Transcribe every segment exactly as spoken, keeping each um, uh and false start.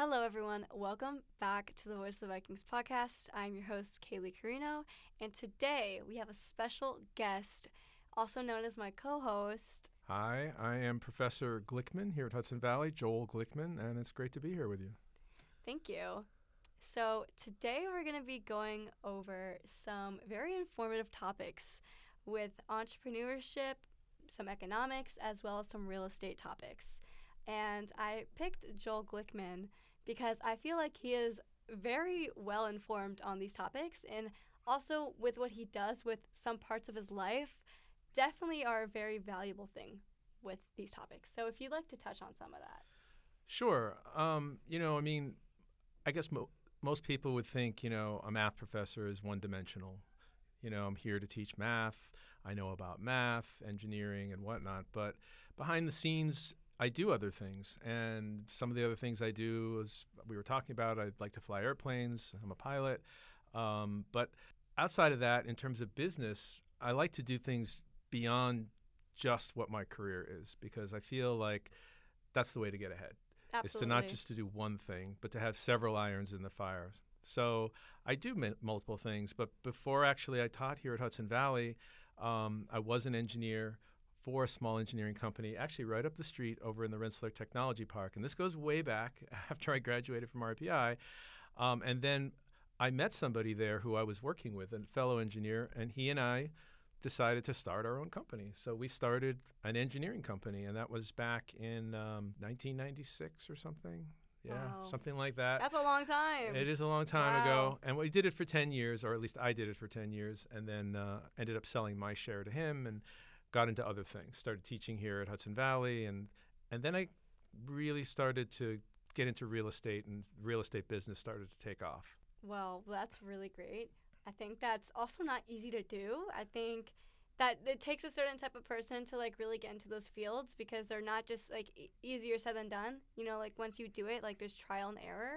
Hello, everyone. Welcome back to the Voice of the Vikings podcast. I'm your host, Kaylee Carino, and today we have a special guest, also known as my co-host. Hi, I am Professor Glickman here at Hudson Valley, Joel Glickman, and it's great to be here with you. Thank you. So today we're going to be going over some very informative topics with entrepreneurship, some economics, as well as some real estate topics. And I picked Joel Glickman because I feel like he is very well informed on these topics, and also with what he does with some parts of his life definitely are a very valuable thing with these topics. So if you'd like to touch on some of that. Sure. Um, you know, I mean, I guess mo- most people would think, you know, a math professor is one-dimensional. You know, I'm here to teach math. I know about math, engineering, and whatnot. But behind the scenes, I do other things. And some of the other things I do, as we were talking about, I'd like to fly airplanes. I'm a pilot. Um, but outside of that, in terms of business, I like to do things beyond just what my career is, because I feel like that's the way to get ahead. Absolutely. Is to not just to do one thing, but to have several irons in the fire. So I do m- multiple things. But before actually I taught here at Hudson Valley, um, I was an engineer for a small engineering company, actually right up the street over in the Rensselaer Technology Park. And this goes way back after I graduated from R P I. Um, and then I met somebody there who I was working with, a fellow engineer, and he and I decided to start our own company. So we started an engineering company, and that was back in um, nineteen ninety-six or something. Yeah, Wow. something like that. That's a long time. It is a long time Wow. ago. And we did it for ten years, or at least I did it for ten years, and then uh, ended up selling my share to him and got into other things. Started teaching here at Hudson Valley, and and then I really started to get into real estate, and real estate business started to take off. Well, that's really great. I think that's also not easy to do. I think that it takes a certain type of person to like really get into those fields, because they're not just like e- easier said than done. You know, like once you do it, like there's trial and error.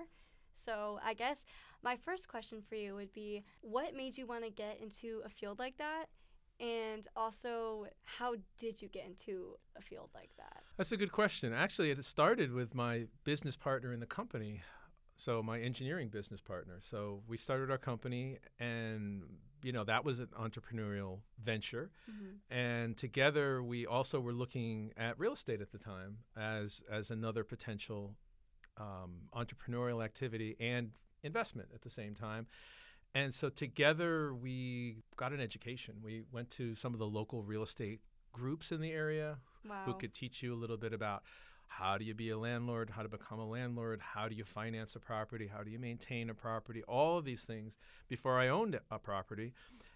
So I guess my first question for you would be, what made you want to get into a field like that? And also, how did you get into a field like that? That's a good question. Actually, it started with my business partner in the company. So my engineering business partner. So we started our company, and you know that was an entrepreneurial venture. Mm-hmm. And together we also were looking at real estate at the time as as another potential um, entrepreneurial activity and investment at the same time. And so together we got an education. We went to some of the local real estate groups in the area Wow. who could teach you a little bit about how do you be a landlord, how to become a landlord, how do you finance a property, how do you maintain a property, all of these things before I owned a property.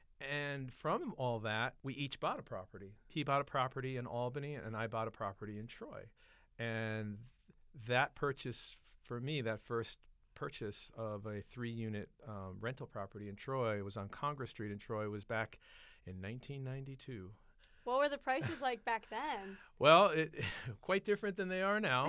And from all that, we each bought a property. He bought a property in Albany, and I bought a property in Troy. And that purchase, for me, that first purchase of a three-unit um, rental property in Troy was on Congress Street in Troy, was back in nineteen ninety-two. What were the prices like back then? Well, it, quite different than they are now.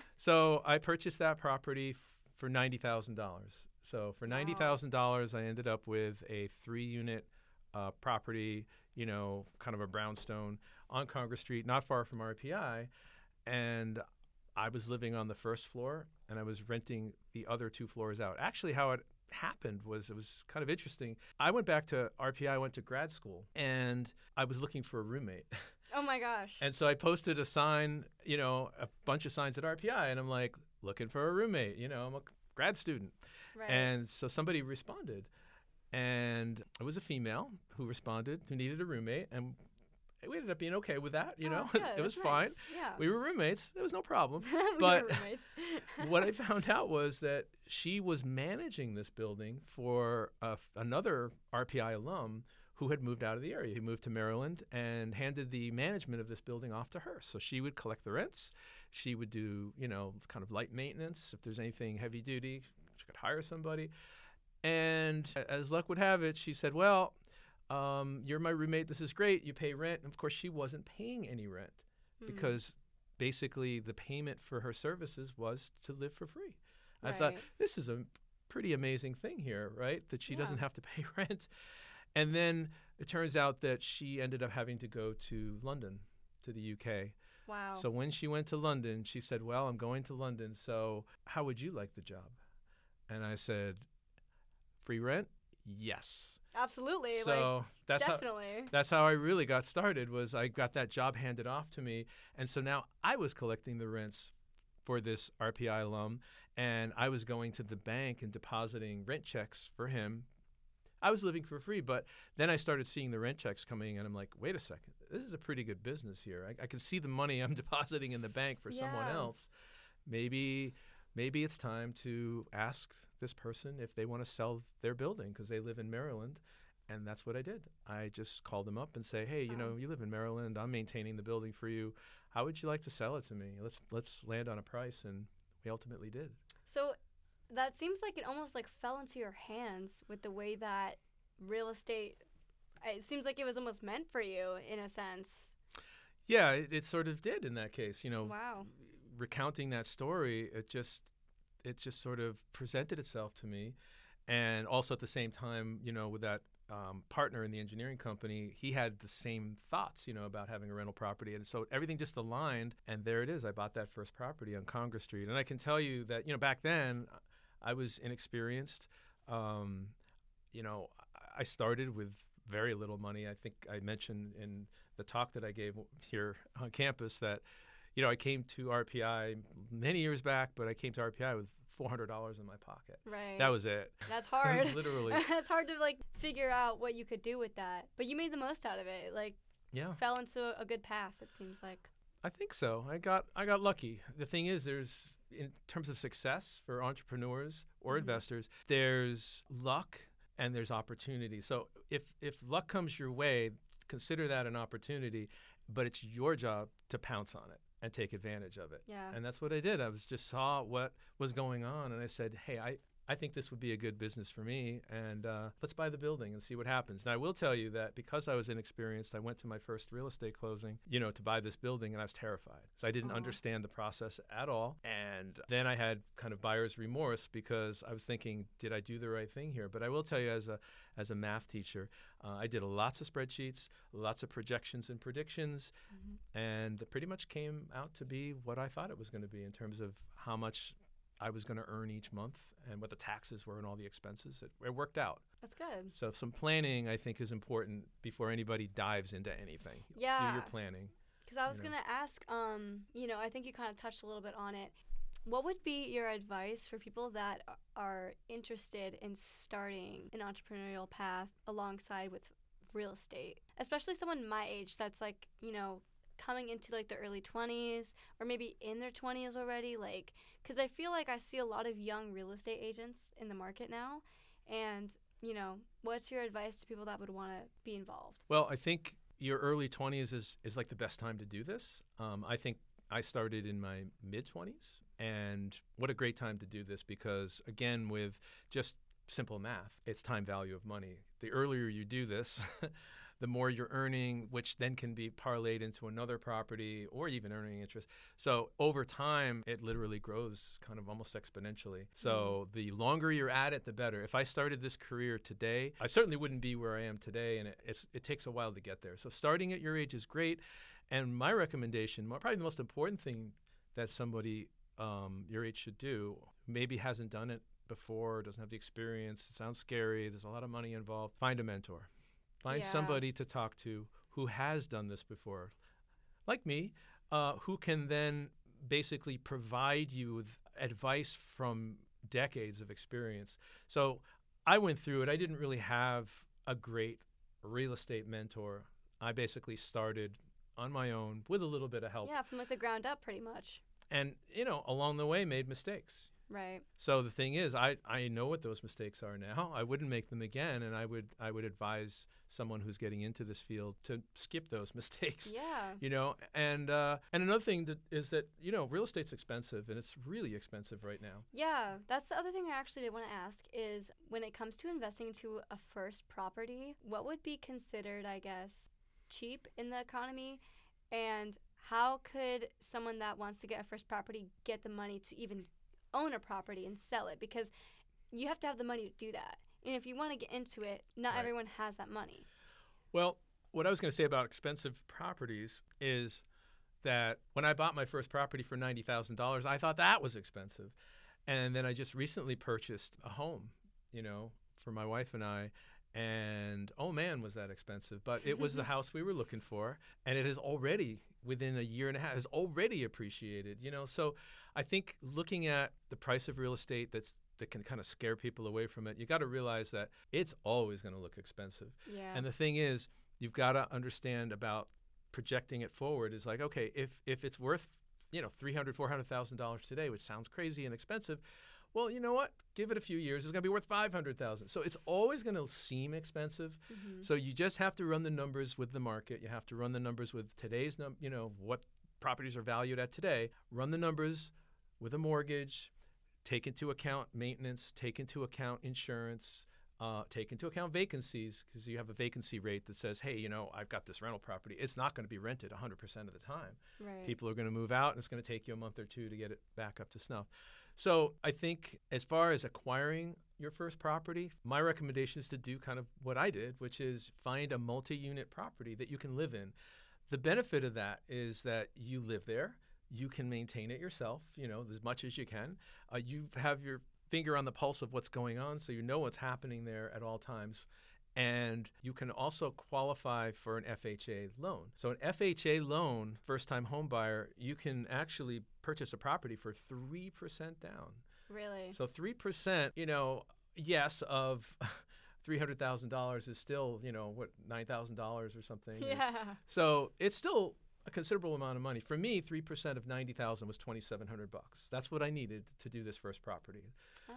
So I purchased that property f- for ninety thousand dollars. So for ninety thousand dollars, I ended up with a three-unit uh, property, you know, kind of a brownstone on Congress Street, not far from R P I. And I was living on the first floor, and I was renting the other two floors out. Actually, how it happened was it was kind of interesting. I went back to R P I, I went to grad school, and I was looking for a roommate. Oh my gosh. And so I posted a sign, you know, a bunch of signs at R P I, and I'm like, looking for a roommate. You know, I'm a grad student. Right. And so somebody responded, and it was a female who responded, who needed a roommate, and we ended up being okay with that, you Oh, know. that's good. It was That's fine. nice. Yeah. We were roommates. There was no problem. We but were roommates. what I found out was that she was managing this building for uh, another R P I alum who had moved out of the area. He moved to Maryland and handed the management of this building off to her. So she would collect the rents. She would do, you know, kind of light maintenance. If there's anything heavy duty, she could hire somebody. And as luck would have it, she said, well, um, you're my roommate. This is great. You pay rent. And of course, she wasn't paying any rent Hmm. because basically the payment for her services was to live for free. I Right. thought, this is a pretty amazing thing here, right? That she Yeah. doesn't have to pay rent. And then it turns out that she ended up having to go to London, to the U K. Wow. So when she went to London, she said, well, I'm going to London, so how would you like the job? And I said, free rent? Yes. Absolutely. So like, that's definitely. how that's how I really got started. Was I got that job handed off to me, and so now I was collecting the rents for this R P I alum, and I was going to the bank and depositing rent checks for him. I was living for free, but then I started seeing the rent checks coming, and I'm like, wait a second, this is a pretty good business here. I, I can see the money I'm depositing in the bank for Yeah. someone else. Maybe, maybe it's time to ask this person if they want to sell their building because they live in Maryland. And that's what I did. I just called them up and say, hey, you Wow. know, you live in Maryland. I'm maintaining the building for you. How would you like to sell it to me? Let's let's land on a price. And we ultimately did. So that seems like it almost like fell into your hands with the way that real estate, it seems like it was almost meant for you in a sense. Yeah, it, it sort of did in that case. You know, Wow. recounting that story, it just it just sort of presented itself to me. And also at the same time, you know, with that um, partner in the engineering company, he had the same thoughts, you know, about having a rental property. And so everything just aligned. And there it is. I bought that first property on Congress Street. And I can tell you that, you know, back then I was inexperienced. Um, you know, I started with very little money. I think I mentioned in the talk that I gave here on campus that, you know, I came to R P I many years back, but I came to R P I with four hundred dollars in my pocket. Right. That was it. That's hard. Literally. It's hard to like figure out what you could do with that. But you made the most out of it. Like Yeah. fell into a good path, it seems like. I think so. I got I got lucky. The thing is, there's in terms of success for entrepreneurs or Mhm. investors, there's luck and there's opportunity. So if if luck comes your way, consider that an opportunity, but it's your job to pounce on it and take advantage of it. Yeah. And that's what I did. I was just saw what was going on, and I said, hey, I, I think this would be a good business for me, and uh, let's buy the building and see what happens. Now, I will tell you that because I was inexperienced, I went to my first real estate closing, you know, to buy this building, and I was terrified. So I didn't Aw. understand the process at all. And then I had kind of buyer's remorse because I was thinking, did I do the right thing here? But I will tell you, as a as a math teacher, uh, I did lots of spreadsheets, lots of projections and predictions, Mhm. and it pretty much came out to be what I thought it was going to be in terms of how much I was going to earn each month and what the taxes were and all the expenses. It, it worked out. That's good. So some planning, I think, is important before anybody dives into anything. Do Yeah. your planning. Because I was you know. going to ask, um, you know, I think you kind of touched a little bit on it. What would be your advice for people that a- are interested in starting an entrepreneurial path alongside with real estate? Especially someone my age that's like, you know, coming into like the early twenties or maybe in their twenties already. Like, because I feel like I see a lot of young real estate agents in the market now. And, you know, what's your advice to people that would want to be involved? Well, I think your early twenties is, is like the best time to do this. Um, I think I started in my mid-twenties. And what a great time to do this because, again, with just simple math, it's time value of money. The earlier you do this, the more you're earning, which then can be parlayed into another property or even earning interest. So over time, it literally grows kind of almost exponentially. So the longer you're at it, the better. If I started this career today, I certainly wouldn't be where I am today, and it, it's, it takes a while to get there. So starting at your age is great. And my recommendation, probably the most important thing that somebody um, your age should do, maybe hasn't done it before, doesn't have the experience, it sounds scary, there's a lot of money involved, find a mentor. Find Yeah. somebody to talk to who has done this before, like me, uh, who can then basically provide you with advice from decades of experience. So I went through it. I didn't really have a great real estate mentor. I basically started on my own with a little bit of help. Yeah, from like the ground up pretty much. And, you know, along the way made mistakes. Right. So the thing is, I, I know what those mistakes are now. I wouldn't make them again, and I would I would advise someone who's getting into this field to skip those mistakes. Yeah. You know, and uh, and another thing that is that you know real estate's expensive, and it's really expensive right now. Yeah, that's the other thing I actually did want to ask is when it comes to investing into a first property, what would be considered, I guess, cheap in the economy, and how could someone that wants to get a first property get the money to even own a property and sell it? Because you have to have the money to do that. And if you want to get into it, not Right. everyone has that money. Well, what I was going to say about expensive properties is that when I bought my first property for ninety thousand dollars, I thought that was expensive. And then I just recently purchased a home, you know, for my wife and I. And oh man, was that expensive. But it was the house we were looking for. And it has already, within a year and a half, has already appreciated, you know. So I think looking at the price of real estate that's that can kind of scare people away from it, you got to realize that it's always going to look expensive. Yeah. And the thing is, you've got to understand about projecting it forward is like, okay, if if it's worth, you know, three hundred thousand dollars, four hundred thousand dollars today, which sounds crazy and expensive, well, you know what? Give it a few years. It's going to be worth five hundred thousand dollars. So it's always going to seem expensive. Mm-hmm. So you just have to run the numbers with the market. You have to run the numbers with today's, num- you know, what properties are valued at today. Run the numbers with a mortgage. Take into account maintenance. Take into account insurance. Uh, take into account vacancies, because you have a vacancy rate that says, hey, you know, I've got this rental property. It's not going to be rented one hundred percent of the time. Right. People are going to move out, and it's going to take you a month or two to get it back up to snuff. So I think as far as acquiring your first property, my recommendation is to do kind of what I did, which is find a multi-unit property that you can live in. The benefit of that is that you live there. You can maintain it yourself, you know, as much as you can. Uh, you have your finger on the pulse of what's going on, so you know what's happening there at all times. And you can also qualify for an F H A loan. So an F H A loan, first-time home buyer, you can actually purchase a property for three percent down. Really? So three percent, you know, yes, of three hundred thousand dollars is still, you know, what, nine thousand dollars or something. Yeah. So it's still a considerable amount of money. For me, three percent of ninety thousand was twenty-seven hundred bucks. That's what I needed to do this first property. Oh.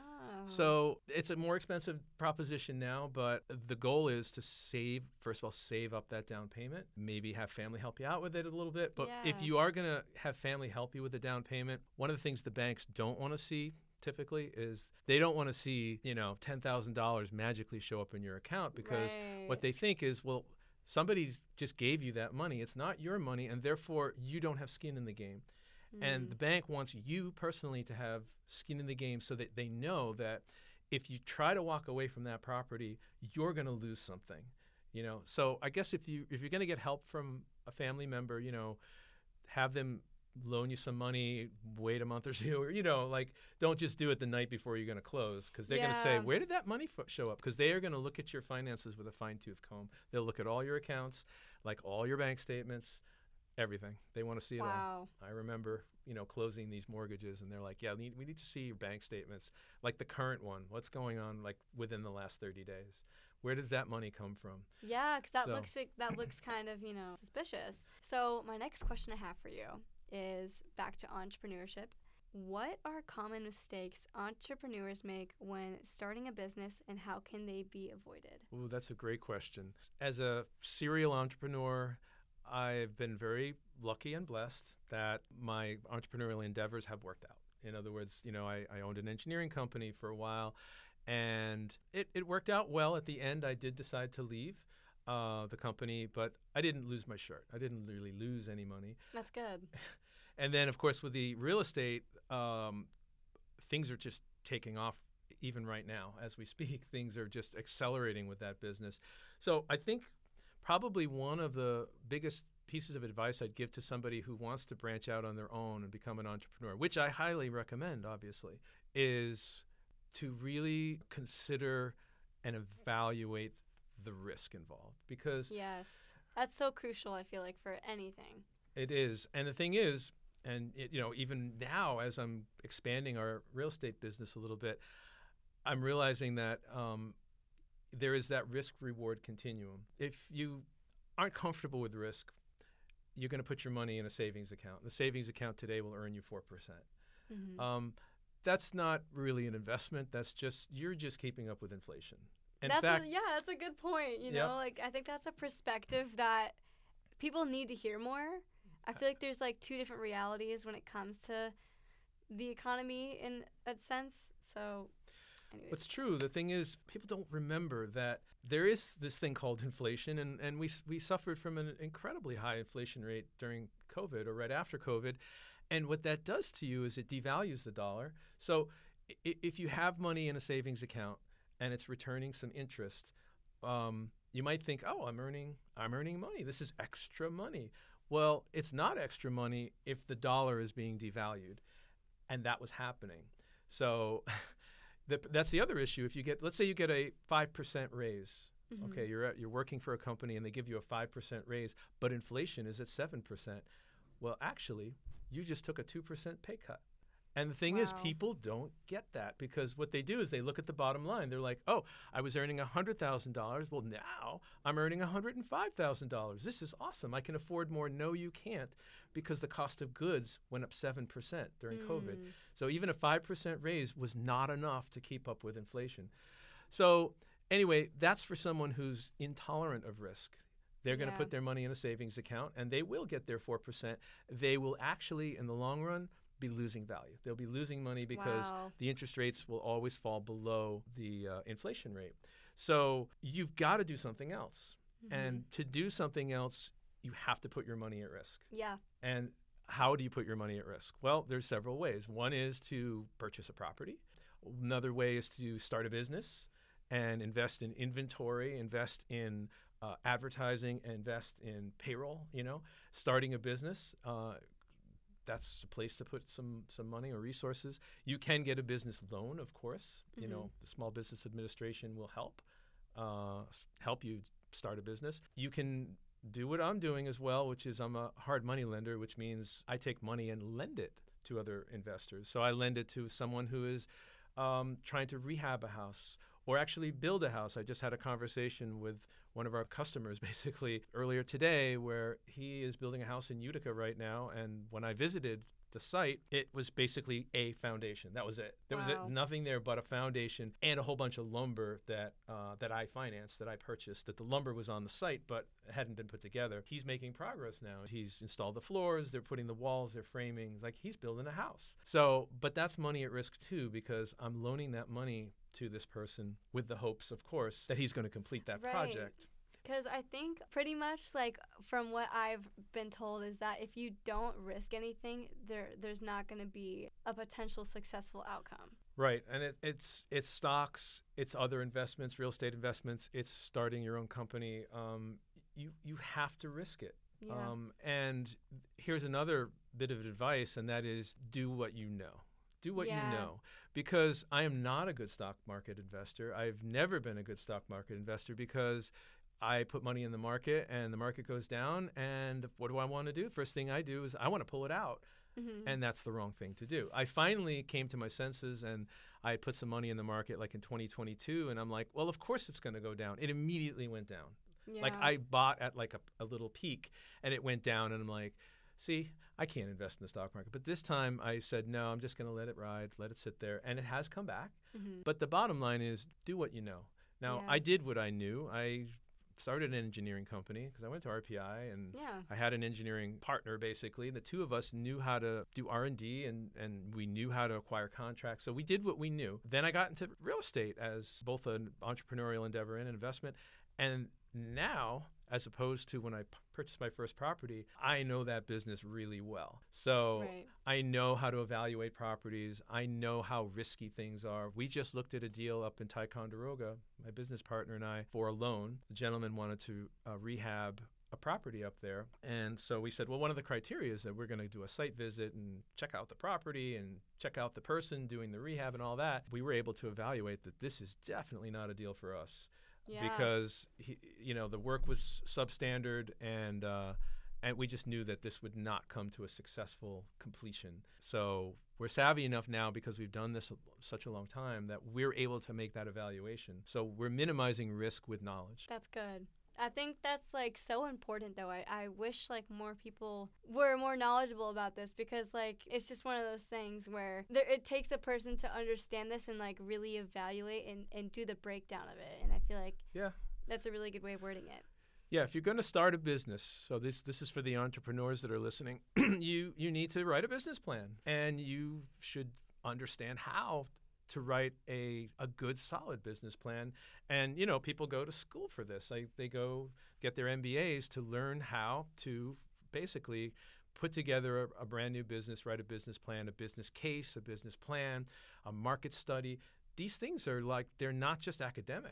So it's a more expensive proposition now, but the goal is to save, first of all, save up that down payment, maybe have family help you out with it a little bit. But Yeah. if you are going to have family help you with the down payment, one of the things the banks don't want to see typically is they don't want to see, you know, ten thousand dollars magically show up in your account, because Right. what they think is, well, somebody's just gave you that money. It's not your money, and therefore you don't have skin in the game. And Mm. the bank wants you personally to have skin in the game so that they know that if you try to walk away from that property, you're going to lose something, you know. So I guess if you if you're going to get help from a family member, you know, have them loan you some money, wait a month or two, or, you know, like, don't just do it the night before you're going to close, because they're going to say, Yeah. where did that money f- show up? Because they are going to look at your finances with a fine-tooth comb. They'll look at all your accounts, like all your bank statements, everything. They want to see it all. Wow. I remember, you know, closing these mortgages, and they're like, yeah, we need, we need to see your bank statements, like the current one. What's going on, like, within the last thirty days? Where does that money come from? Yeah, because that So- looks like, that looks kind of, you know, suspicious. So my next question I have for you is back to entrepreneurship. What are common mistakes entrepreneurs make when starting a business, and how can they be avoided? Ooh, that's a great question. As a serial entrepreneur, I've been very lucky and blessed that my entrepreneurial endeavors have worked out. In other words, you know, I, I owned an engineering company for a while, and it, it worked out well. At the end, I did decide to leave uh, the company, but I didn't lose my shirt. I didn't really lose any money. That's good. And then, of course, with the real estate, um, things are just taking off even right now as we speak. Things are just accelerating with that business. So I think probably one of the biggest pieces of advice I'd give to somebody who wants to branch out on their own and become an entrepreneur, which I highly recommend, obviously, is to really consider and evaluate the risk involved, because Yes. That's so crucial, I feel like, for anything. it is. And the thing is, and it, you know, even now as I'm expanding our real estate business a little bit, I'm realizing that um, there is that risk-reward continuum. If you aren't comfortable with risk, you're going to put your money in a savings account. The savings account today will earn you four percent. Mm-hmm. Um, that's not really an investment. That's just, you're just keeping up with inflation. In that's fact, a, yeah, that's a good point. You Yep. know, like I think that's a perspective that people need to hear more. I feel like there's like two different realities when it comes to the economy in a sense. So, anyways. What's true, the thing is, people don't remember that there is this thing called inflation, and, and we, we suffered from an incredibly high inflation rate during COVID or right after COVID. And what that does to you is it devalues the dollar. So i- if you have money in a savings account and it's returning some interest, um, you might think, oh, I'm earning, I'm earning money. This is extra money. Well, it's not extra money if the dollar is being devalued, and that was happening. So the, that's the other issue. If you get, let's say you get a five percent raise. Mm-hmm. Okay, you're at, you're working for a company and they give you a five percent raise, but inflation is at seven percent. Well, actually, you just took a two percent pay cut. And the thing wow. is, people don't get that because what they do is they look at the bottom line. They're like, oh, I was earning one hundred thousand dollars. Well, now I'm earning one hundred five thousand dollars. This is awesome. I can afford more. No, you can't, because the cost of goods went up seven percent during mm. COVID. So even a five percent raise was not enough to keep up with inflation. So anyway, that's for someone who's intolerant of risk. They're going to yeah. put their money in a savings account, and they will get their four percent. They will actually, in the long run, be losing value. They'll be losing money because wow. the interest rates will always fall below the uh, inflation rate. So you've got to do something else. Mm-hmm. And to do something else, you have to put your money at risk. Yeah. And how do you put your money at risk? Well, there's several ways. One is to purchase a property. Another way is to start a business and invest in inventory, invest in uh, advertising, invest in payroll, you know, starting a business. Uh, That's a place to put some some money or resources. You can get a business loan, of course. Mm-hmm. You know, the Small Business Administration will help uh, help you start a business. You can do what I'm doing as well, which is I'm a hard money lender, which means I take money and lend it to other investors. So I lend it to someone who is um, trying to rehab a house or actually build a house. I just had a conversation with one of our customers basically earlier today where he is building a house in Utica right now. And when I visited the site, it was basically a foundation. That was it. There wow. was it, nothing there but a foundation and a whole bunch of lumber that uh, that I financed, that I purchased, that the lumber was on the site but hadn't been put together. He's making progress now. He's installed the floors, they're putting the walls, they're framing. Like he's building a house. So, but that's money at risk too, because I'm loaning that money to this person with the hopes, of course, that he's going to complete that right. project. Because I think pretty much like from what I've been told is that if you don't risk anything, there there's not going to be a potential successful outcome. Right. And it, it's it's stocks, it's other investments, real estate investments, it's starting your own company. Um, you, you have to risk it. Yeah. Um, and here's another bit of advice, and that is do what you know. Do what yeah. you know, because I am not a good stock market investor. I've never been a good stock market investor because I put money in the market and the market goes down, and what do I want to do? First thing I do is I want to pull it out, mm-hmm. and that's the wrong thing to do. I finally came to my senses, and I put some money in the market like in twenty twenty-two, and I'm like, well, of course it's going to go down. It immediately went down. Yeah. Like I bought at like a, a little peak, and it went down, and I'm like, see, I can't invest in the stock market. But this time I said, no, I'm just going to let it ride, let it sit there, and it has come back. Mm-hmm. But the bottom line is do what you know. Now, yeah. I did what I knew. I started an engineering company because I went to R P I, and yeah. I had an engineering partner basically. The two of us knew how to do R and D, and, and we knew how to acquire contracts. So we did what we knew. Then I got into real estate as both an entrepreneurial endeavor and an investment. And now, as opposed to when I p- purchased my first property, I know that business really well. So right. I know how to evaluate properties. I know how risky things are. We just looked at a deal up in Ticonderoga, my business partner and I, for a loan. The gentleman wanted to uh, rehab a property up there. And so we said, well, one of the criteria is that we're going to do a site visit and check out the property and check out the person doing the rehab and all that. We were able to evaluate that this is definitely not a deal for us. Yeah. Because he, you know, the work was substandard, and uh, and we just knew that this would not come to a successful completion. So we're savvy enough now, because we've done this such a long time, that we're able to make that evaluation. So we're minimizing risk with knowledge. That's good. I think that's like so important though. I, I wish like more people were more knowledgeable about this, because like it's just one of those things where there, it takes a person to understand this and like really evaluate and, and do the breakdown of it. And I feel like yeah, that's a really good way of wording it. Yeah, if you're going to start a business, so this this is for the entrepreneurs that are listening, you you need to write a business plan, and you should understand how to write a, a good, solid business plan. And, you know, people go to school for this. Like, they go get their M B As to learn how to basically put together a, a brand new business, write a business plan, a business case, a business plan, a market study. These things are like, they're not just academic.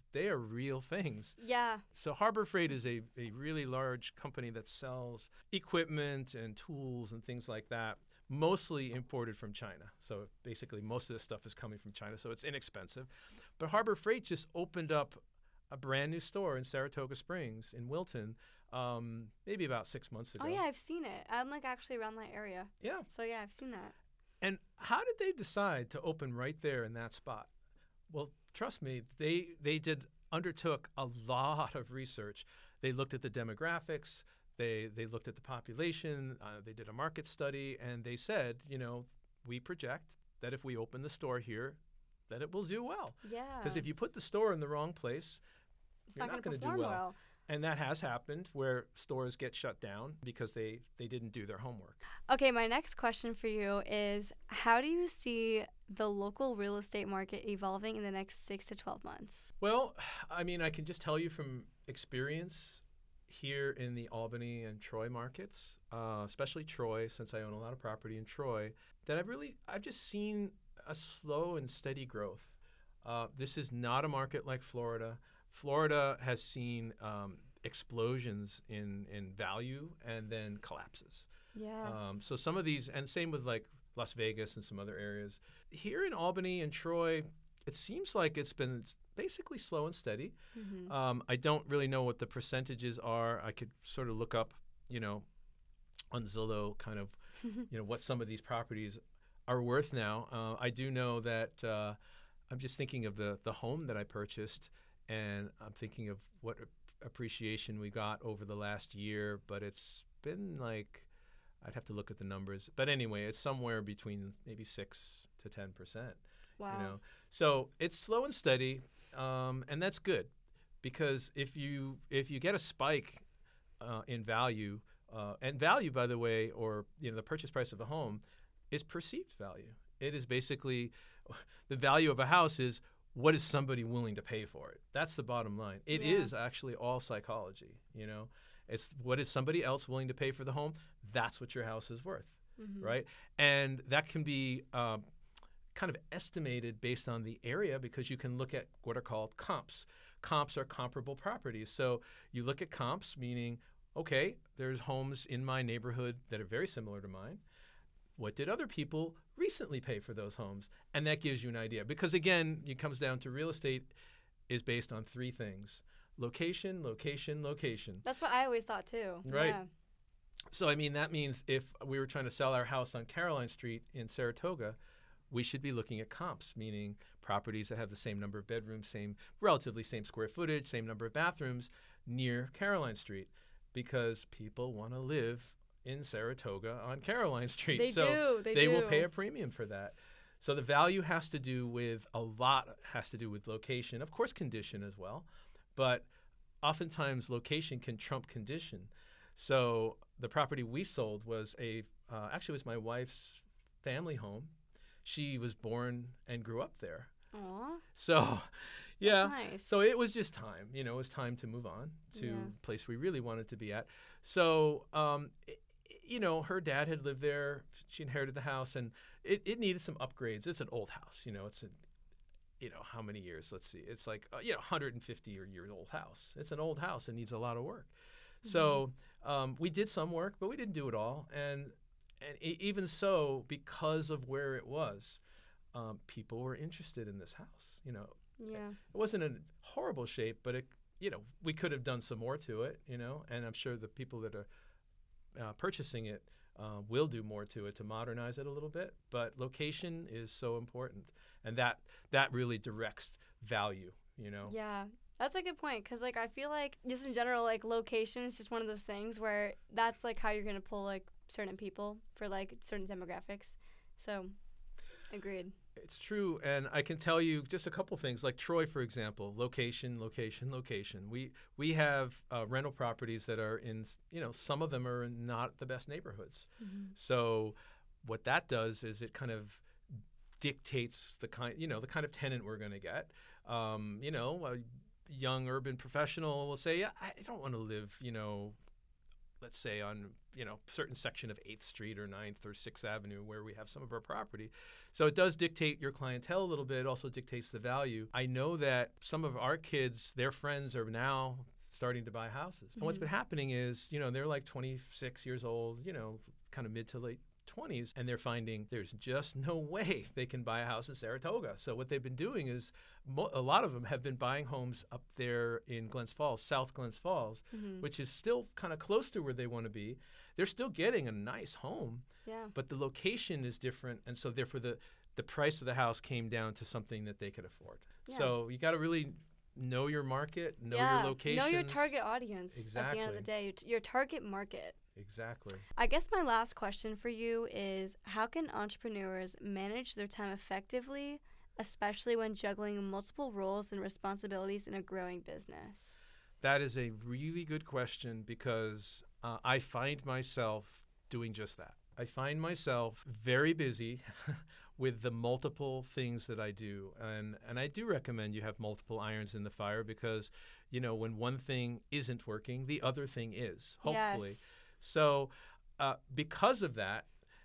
they are real things. Yeah. So Harbor Freight is a, a really large company that sells equipment and tools and things like that, mostly imported from China. So basically most of this stuff is coming from China, so it's inexpensive. But Harbor Freight just opened up a brand new store in Saratoga Springs in Wilton um, maybe about six months ago. Oh, yeah, I've seen it. I'm, like, actually around that area. Yeah. So, yeah, I've seen that. And how did they decide to open right there in that spot? Well, trust me, they they did undertook a lot of research. They looked at the demographics, they they looked at the population, uh, they did a market study, and they said, you know, we project that if we open the store here, that it will do well. Yeah. Because if you put the store in the wrong place, It's you're not not going to gonna do perform well. well. And that has happened where stores get shut down because they, they didn't do their homework. Okay, my next question for you is, how do you see the local real estate market evolving in the next six to twelve months? Well, I mean, I can just tell you from experience here in the Albany and Troy markets, uh, especially Troy, since I own a lot of property in Troy, that I've really, I've just seen a slow and steady growth. Uh, this is not a market like Florida. Florida has seen um, explosions in, in value and then collapses. Yeah. Um, so some of these, and same with like Las Vegas and some other areas. Here in Albany and Troy, it seems like it's been basically slow and steady. Mm-hmm. Um, I don't really know what the percentages are. I could sort of look up, you know, on Zillow kind of, you know, what some of these properties are worth now. Uh, I do know that uh, I'm just thinking of the, the home that I purchased, and I'm thinking of what appreciation we got over the last year, but it's been like, I'd have to look at the numbers. But anyway, it's somewhere between maybe six to ten percent. Wow. You know, so it's slow and steady, um, and that's good, because if you if you get a spike uh, in value, uh, and value, by the way, or you know, the purchase price of a home is perceived value. It is basically the value of a house is what is somebody willing to pay for it. That's the bottom line. It Yeah. is actually all psychology. You know, it's what is somebody else willing to pay for the home. That's what your house is worth, Mm-hmm. right? And that can be um, kind of estimated based on the area, because you can look at what are called comps. Comps are comparable properties. So you look at comps, meaning, okay, there's homes in my neighborhood that are very similar to mine. What did other people recently pay for those homes? And that gives you an idea. Because again, it comes down to real estate is based on three things: location, location, location. That's what I always thought too. Right. Yeah. So, I mean, that means if we were trying to sell our house on Caroline Street in Saratoga, we should be looking at comps, meaning properties that have the same number of bedrooms, same relatively same square footage, same number of bathrooms near Caroline Street, because people want to live in Saratoga on Caroline Street. They so do. They, they do. will pay a premium for that. So the value has to do with a lot has to do with location, of course, condition as well, but oftentimes location can trump condition. So the property we sold was a uh, actually it was my wife's family home. She was born and grew up there. Aw. So, yeah. That's nice. So it was just time. You know, it was time to move on to Yeah. a place we really wanted to be at. So, um, it, you know, her dad had lived there. She inherited the house, and it, it needed some upgrades. It's an old house. You know, it's a, you know, how many years? Let's see. It's like, uh, you know, one hundred fifty year old house. It's an old house. It needs a lot of work. Mm-hmm. So um, we did some work, but we didn't do it all. And and e- even so, because of where it was, um, people were interested in this house. You know, Yeah. it wasn't in horrible shape, but it, you know, we could have done some more to it. You know, and I'm sure the people that are uh, purchasing it uh, will do more to it to modernize it a little bit. But location is so important, and that that really directs value. You know. Yeah. That's a good point, because, like, I feel like just in general, like, location is just one of those things where that's, like, how you're going to pull, like, certain people for, like, certain demographics. So, agreed. It's true, and I can tell you just a couple things. Like Troy, for example, location, location, location. We we have uh, rental properties that are in, you know, some of them are in not the best neighborhoods. Mm-hmm. So what that does is it kind of dictates the kind, you know, the kind of tenant we're going to get. Um, you know, a young urban professional will say, yeah, I don't want to live, you know, let's say on, you know, certain section of eighth Street or ninth or sixth Avenue where we have some of our property. So it does dictate your clientele a little bit. It also dictates the value. I know that some of our kids, their friends are now starting to buy houses. Mm-hmm. And what's been happening is, you know, they're like twenty-six years old, you know, kind of mid to late twenties, and they're finding there's just no way they can buy a house in Saratoga. So what they've been doing is mo- a lot of them have been buying homes up there in Glens Falls, South Glens Falls, mm-hmm. which is still kind of close to where they want to be. They're still getting a nice home, yeah. but the location is different, and so therefore the, the price of the house came down to something that they could afford. Yeah. So you got to really know your market, know yeah. your location. Know your target audience exactly. at the end of the day, your target market. Exactly. I guess my last question for you is, how can entrepreneurs manage their time effectively, especially when juggling multiple roles and responsibilities in a growing business? That is a really good question, because uh, I find myself doing just that. I find myself very busy with the multiple things that I do. And, and I do recommend you have multiple irons in the fire, because, you know, when one thing isn't working, the other thing is, hopefully. Yes. So uh, because of that,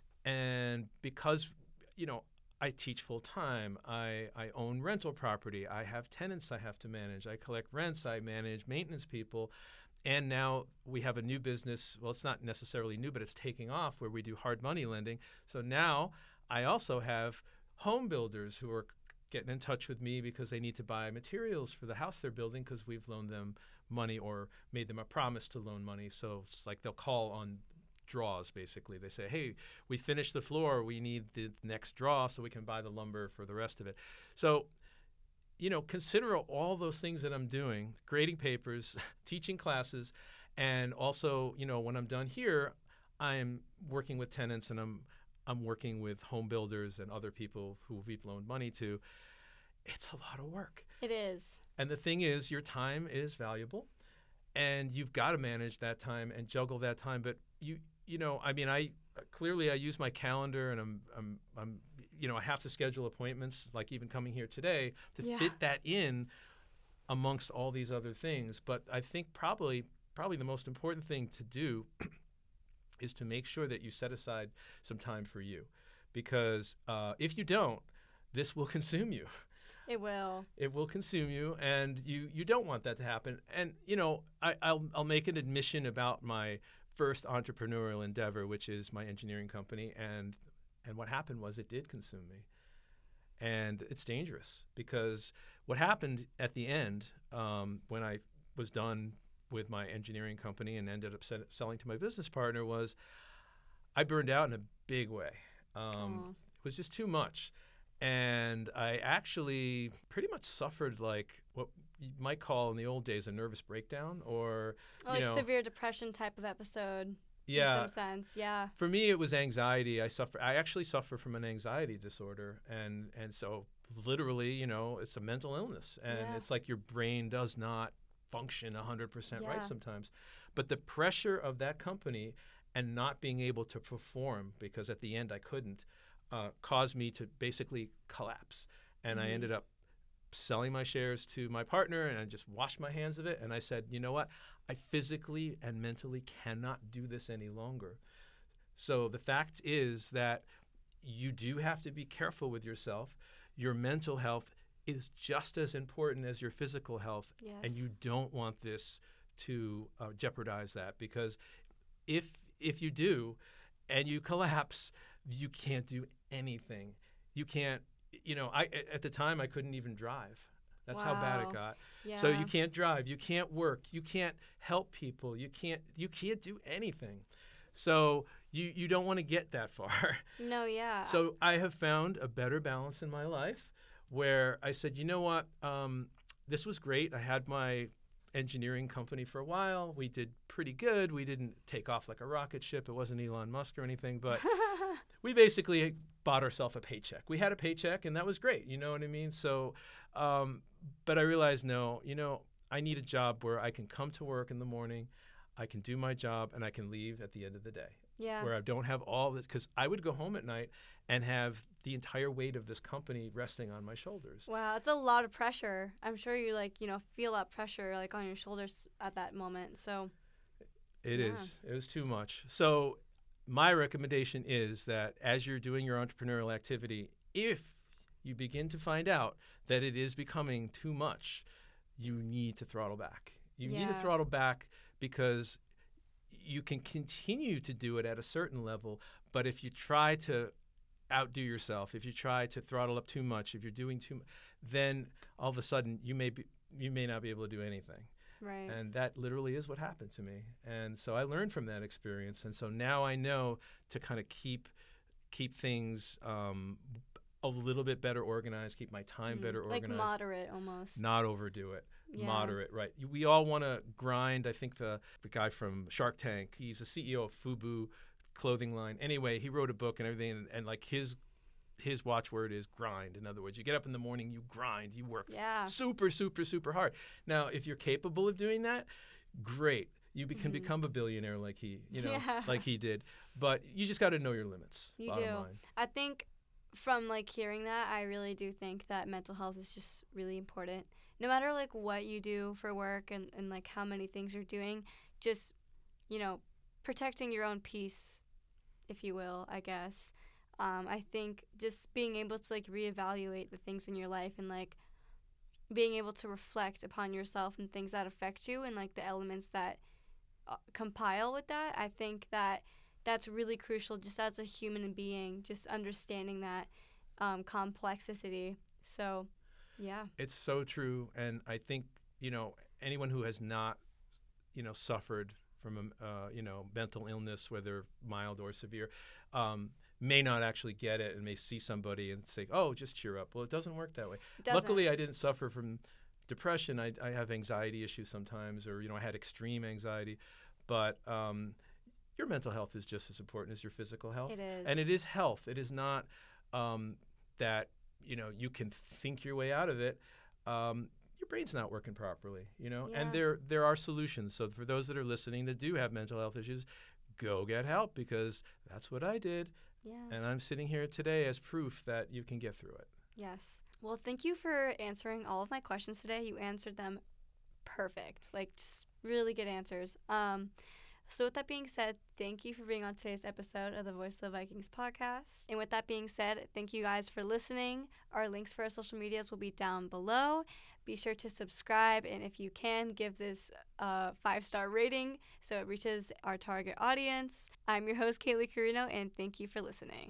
and because, you know, I teach full time, I, I own rental property, I have tenants I have to manage, I collect rents, I manage maintenance people, and now we have a new business. Well, it's not necessarily new, but it's taking off, where we do hard money lending. So now I also have home builders who are getting in touch with me because they need to buy materials for the house they're building, because we've loaned them money or made them a promise to loan money. So it's like they'll call on draws, basically. They say, hey, we finished the floor, we need the next draw so we can buy the lumber for the rest of it. So, you know, consider all those things that I'm doing, grading papers, teaching classes, and also, you know, when I'm done here, I'm working with tenants, and I'm I'm working with home builders and other people who we've loaned money to. It's a lot of work. It is. And the thing is, your time is valuable, and you've got to manage that time and juggle that time. But you, you know, I mean, I clearly I use my calendar, and I'm, I'm, I'm, you know, I have to schedule appointments, like even coming here today, to yeah. fit that in amongst all these other things. But I think probably, probably the most important thing to do is to make sure that you set aside some time for you, because uh, if you don't, this will consume you. It will. It will consume you, and you, you don't want that to happen. And, you know, I, I'll, I'll make an admission about my first entrepreneurial endeavor, which is my engineering company. And, and what happened was it did consume me. And it's dangerous, because what happened at the end, um, when I was done with my engineering company and ended up se- selling to my business partner, was I burned out in a big way. Um, it was just too much. And I actually pretty much suffered like what you might call in the old days a nervous breakdown, or oh, you like know, severe depression type of episode. Yeah, in some sense. Yeah. For me, it was anxiety. I suffer. I actually suffer from an anxiety disorder, and and so literally, you know, it's a mental illness, and yeah. it's like your brain does not function one hundred percent yeah. right sometimes. But the pressure of that company and not being able to perform, because at the end I couldn't. Uh, caused me to basically collapse. And mm-hmm. I ended up selling my shares to my partner, and I just washed my hands of it. And I said, you know what? I physically and mentally cannot do this any longer. So the fact is that you do have to be careful with yourself. Your mental health is just as important as your physical health. Yes. And you don't want this to uh, jeopardize that, because if if you do and you collapse, you can't do anything. You can't, you know, I at the time I couldn't even drive. That's wow. how bad it got. Yeah. So you can't drive, you can't work, you can't help people, you can't you can't do anything. So you you don't want to get that far. No, yeah. So I have found a better balance in my life, where I said, you know what, um, this was great. I had my engineering company for a while. We did pretty good. We didn't take off like a rocket ship. It wasn't Elon Musk or anything, but we basically bought ourselves a paycheck. We had a paycheck, and that was great. You know what I mean? So, um, but I realized, no, you know, I need a job where I can come to work in the morning, I can do my job, and I can leave at the end of the day. Yeah. Where I don't have all this, because I would go home at night and have the entire weight of this company resting on my shoulders. Wow, it's a lot of pressure. I'm sure you like, you know, feel that pressure like on your shoulders at that moment. So It Yeah. is. It was too much. So my recommendation is that as you're doing your entrepreneurial activity, if you begin to find out that it is becoming too much, you need to throttle back. You need to Yeah. throttle back because you can continue to do it at a certain level, but if you try to outdo yourself, if you try to throttle up too much, if you're doing too much, then all of a sudden you may be you may not be able to do anything. Right. And that literally is what happened to me. And so I learned from that experience. And so now I know to kind of keep keep things um, a little bit better organized, keep my time Mhm. better Like organized. moderate almost. Not overdo it. Yeah. Moderate, right. We all want to grind. I think the, the guy from Shark Tank, he's a C E O of Fubu clothing line. Anyway, he wrote a book and everything, and, and like his his watchword is grind. In other words, you get up in the morning, you grind, you work Yeah. super, super, super hard. Now, if you're capable of doing that, great. You be- can Mhm. become a billionaire like he, you know, Yeah. like he did. But you just got to know your limits. You bottom do. line. I think from like hearing that, I really do think that mental health is just really important. No matter like what you do for work and, and like how many things you're doing, just, you know, protecting your own peace, if you will, I guess. Um, I think just being able to like reevaluate the things in your life and like being able to reflect upon yourself and things that affect you and like the elements that uh, compile with that, I think that that's really crucial just as a human being, just understanding that um, complexity. So, yeah. It's so true. And I think, you know, anyone who has not, you know, suffered from, a, uh, you know, mental illness, whether mild or severe, um, may not actually get it and may see somebody and say, oh, just cheer up. Well, it doesn't work that way. It doesn't. Luckily, I didn't suffer from depression. I, I have anxiety issues sometimes, or, you know, I had extreme anxiety. But um, your mental health is just as important as your physical health. It is. And it is health. It is not um, that, you know, you can think your way out of it. Um, your brain's not working properly, you know, Yeah. and there there are solutions. So for those that are listening that do have mental health issues, go get help, because that's what I did. Yeah. And I'm sitting here today as proof that you can get through it. Yes. Well, thank you for answering all of my questions today. You answered them perfect. Like, just really good answers. Um, so with that being said, thank you for being on today's episode of the Voice of the Vikings podcast. And with that being said, thank you guys for listening. Our links for our social medias will be down below. Be sure to subscribe, and if you can, give this a five-star rating so it reaches our target audience. I'm your host, Kaylee Carino, and thank you for listening.